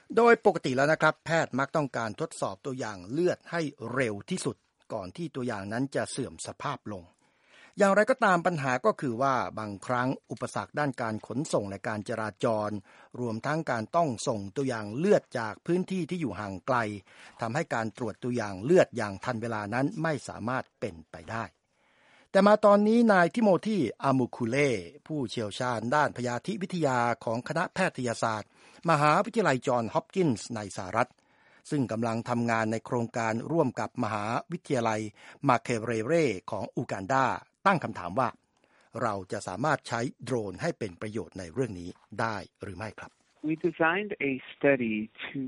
โดยปกติแล้วนะครับแพทย์มักต้องการทดสอบตัวอย่างเลือดให้เร็วที่สุดก่อนที่ตัวอย่างนั้นจะเสื่อมสภาพลงอย่างไรก็ตามปัญหาก็คือว่าบางครั้งอุปสรรคด้านการขนส่งและการจราจรรวมทั้งการต้องส่งตัวอย่างเลือดจากพื้นที่ที่อยู่ห่างไกลทำให้การตรวจตัวอย่างเลือดอย่างทันเวลานั้นไม่สามารถเป็นไปได้แต่มาตอนนี้นายทิโมธีอามูคูเล่ผู้เชี่ยวชาญด้านพยาธิวิทยาของคณะแพทยศาสตร์มหาวิทยาลัยจอห์นฮอปกินส์ในสหรัฐซึ่งกำลังทำงานในโครงการร่วมกับมหาวิทยาลัยมาเคเรเรของอูกันดาตั้งคำถามว่าเราจะสามารถใช้โดรนให้เป็นประโยชน์ในเรื่องนี้ได้หรือไม่ครับ We designed a study to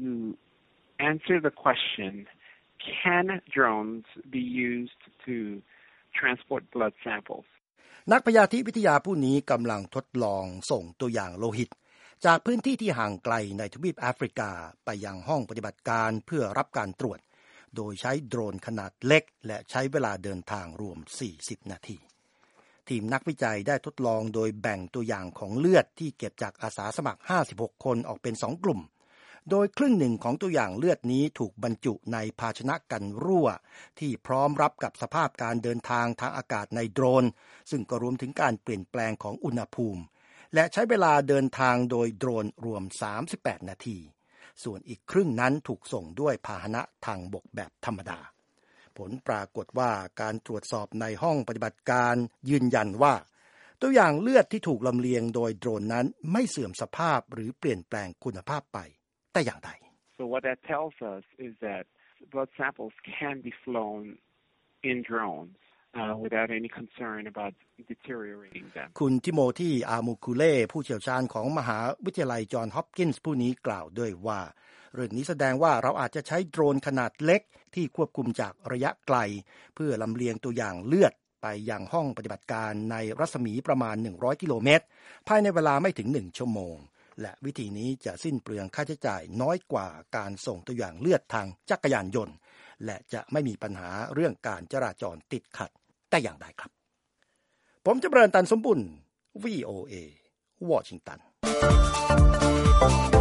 answer the question, can drones be used to transport blood samples? นักพยาธิวิทยาผู้นี้กำลังทดลองส่งตัวอย่างโลหิตจากพื้นที่ที่ห่างไกลในทวีปแอฟริกาไปยังห้องปฏิบัติการเพื่อรับการตรวจโดยใช้โดรนขนาดเล็กและใช้เวลาเดินทางรวม40นาทีทีมนักวิจัยได้ทดลองโดยแบ่งตัวอย่างของเลือดที่เก็บจากอาสาสมัคร56คนออกเป็น2กลุ่มโดยครึ่งหนึ่งของตัวอย่างเลือดนี้ถูกบรรจุในภาชนะกันรั่วที่พร้อมรับกับสภาพการเดินทางทางอากาศในโดรนซึ่งก็รวมถึงการเปลี่ยนแปลงของอุณหภูมิและใช้เวลาเดินทางโดยโดรนรวม38นาทีส่วนอีกครึ่งนั้นถูกส่งด้วยพาหนะทางบกแบบธรรมดาผลปรากฏว่าการตรวจสอบในห้องปฏิบัติการยืนยันว่าตัวอย่างเลือดที่ถูกลำเลียงโดยโดรนนั้นไม่เสื่อมสภาพหรือเปลี่ยนแปลงคุณภาพไปแต่อย่างใด So what that tells us is that blood samples can be flown in drones.without any concern about deteriorating them คุณทิโมธีอามูคูเล่ผู้เชี่ยวชาญของมหาวิทยาลัยจอห์นฮอปกินส์ผู้นี้กล่าวด้วยว่าเรื่องนี้แสดงว่าเราอาจจะใช้โดรนขนาดเล็กที่ควบคุมจากระยะไกลเพื่อลำเลียงตัวอย่างเลือดไปยังห้องปฏิบัติการในรัศมีประมาณ100กิโลเมตรภายในเวลาไม่ถึง1ชั่วโมงและวิธีนี้จะสิ้นเปลืองค่าใช้จ่ายน้อยกว่าการส่งตัวอย่างเลือดทางจักรยานยนต์และจะไม่มีปัญหาเรื่องการจราจรติดขัดแต่อย่างใดครับผมจำเริญตันสมบุญ VOA วอชิงตัน